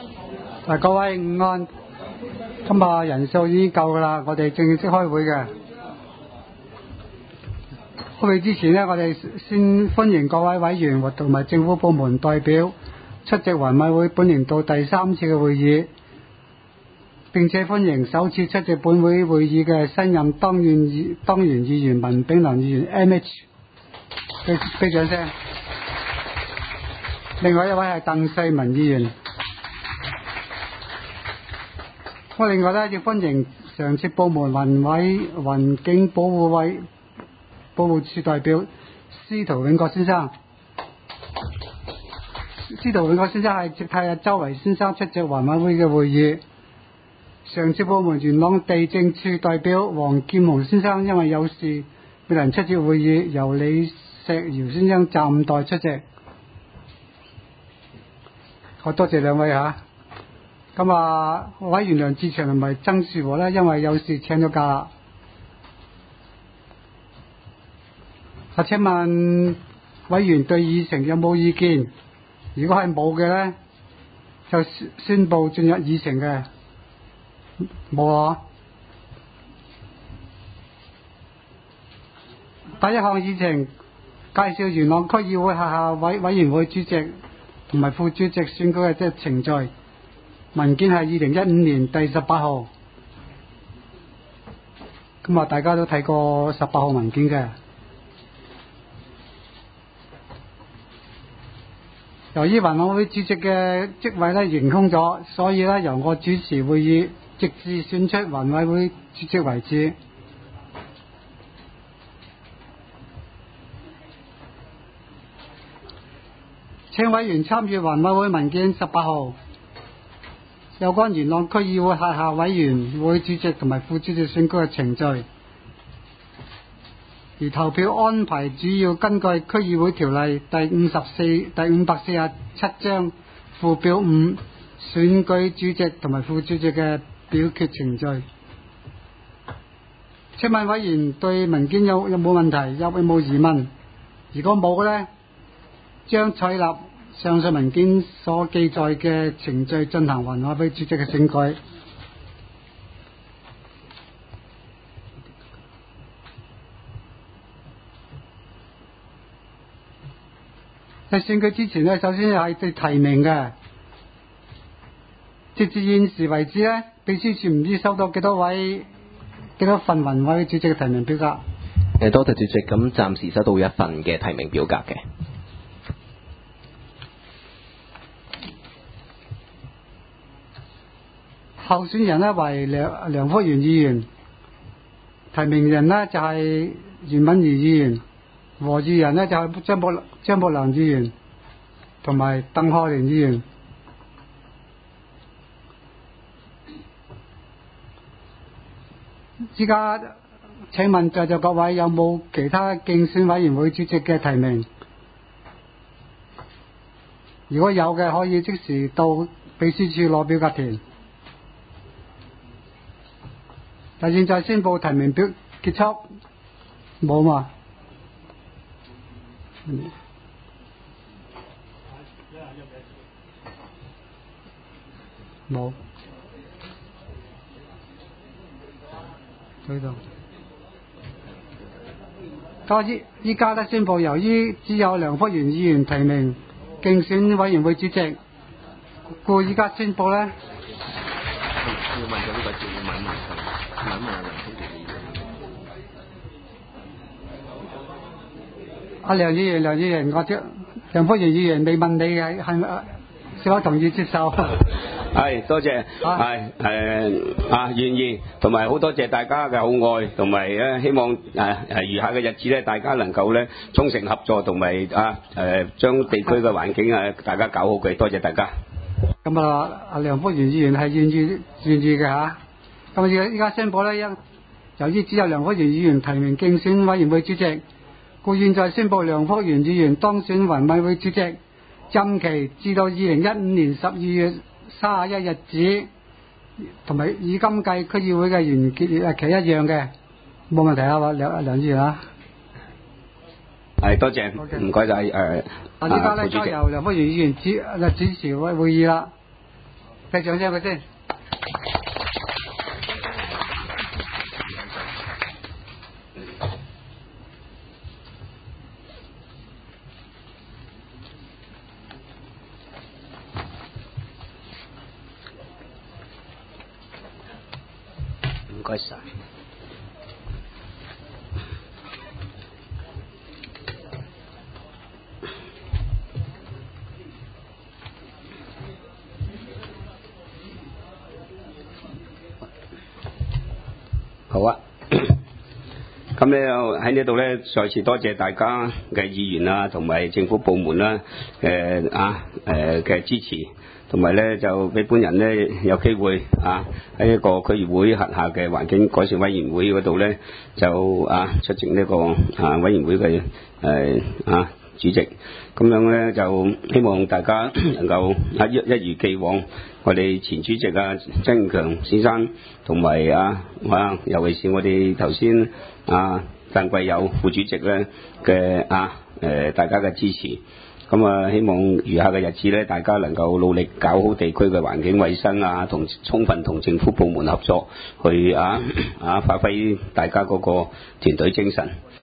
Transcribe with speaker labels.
Speaker 1: 各位午安，今日人數已經夠㗎啦，我哋正式開會嘅。開會之前呢，我哋先歡迎各位委員同埋政府部門代表出席環委會本年度第3次嘅會議，並且歡迎首次出席本會會議嘅新任當然議員文炳良議員 MH， 俾掌聲。另外一位係鄧世文議員。我另外呢要歡迎常設部門環境保護處代表司徒永國先生。司徒永國先生係接替周維先生出席環委會嘅會議。常設部門元朗地政處代表黃劍雄先生因為有事未能出席會議，由李石堯先生暫代出席。好多謝兩位嚇。咁委員梁志祥同埋曾樹和呢，因為有事請咗假啦。請問委員對議程有冇意見？如果係冇嘅呢，就宣佈進入議程嘅。冇啊。第一項議程介紹元朗區議會轄下委員會主席同埋副主席選舉嘅程序。文件係2015年第18號。大家都睇過18號文件嘅。由於環委會主席嘅職位呢懸空咗，所以呢由我主持會議，直至選出環委會主席為止。請委員參閱環委會文件18號。有關元朗區議會轄下委員會主席同埋副主席選舉嘅程序，而投票安排主要根據區議會條例第547章附表5選舉主席同埋副主席嘅表決程序。請問委員對文件有冇問題？有冇疑問？如果冇嘅呢，將採納上述文件所記載嘅程序進行環委會主席嘅選舉。喺選舉之前呢，首先係對提名嘅。直至現時為止呢，秘書處唔知收到幾多份環委會主席嘅提名表格。
Speaker 2: 多謝主席，咁暫時收到一份嘅提名表格嘅。
Speaker 1: 候選人呢為梁福元議員，提名人呢就係袁敏儀議員，和議人呢就係張博良議員同埋鄧賀年議員。依家請問在座各位有冇其他競選委員會主席嘅提名？如果有嘅，可以即時到秘書處攞表格填。但現在宣佈提名表結束，冇嘛？冇。喺度。依家咧宣佈，由於只有梁福元議員提名競選委員會主席，故依家宣佈咧。
Speaker 2: 要問咗呢個字，要問梁福元議員。
Speaker 1: 梁議員，梁福元議員未問你係咪是否同意接受？
Speaker 3: 係，多謝，願意，同埋好多謝大家嘅好愛，同埋希望餘下嘅日子咧，大家能夠咧衷誠合作，同埋將地區嘅環境大家搞好佢，多謝大家。
Speaker 1: 咁梁福元議員係願意嘅嚇。咁依家宣佈咧，由於只有梁福元議員提名競選委員會主席，故現在宣佈梁福元議員當選環委會主席，任期至到2015年12月31日止，同埋以今屆區議會嘅完結日期一樣嘅，冇問題啊，梁議員啊。
Speaker 3: 係，多謝，唔該晒。
Speaker 1: 依家咧就由梁福元議員主持會議啦。 俾掌聲佢先。
Speaker 3: 唔該晒。好啊，咁咧喺呢度咧，再次多謝大家嘅議員啊，同埋政府部門啦，嘅支持，同埋咧就俾本人咧有機會喺一個區議會轄下嘅環境改善委員會嗰度咧，就出席呢個委員會嘅主席，咁樣咧就希望大家能夠一如既往，我哋前主席曾強先生同埋尤其是我哋頭先鄧貴友副主席咧嘅大家嘅支持，咁希望餘下嘅日子咧，大家能夠努力搞好地區嘅環境衛生同充分同政府部門合作，去發揮大家嗰個團隊精神。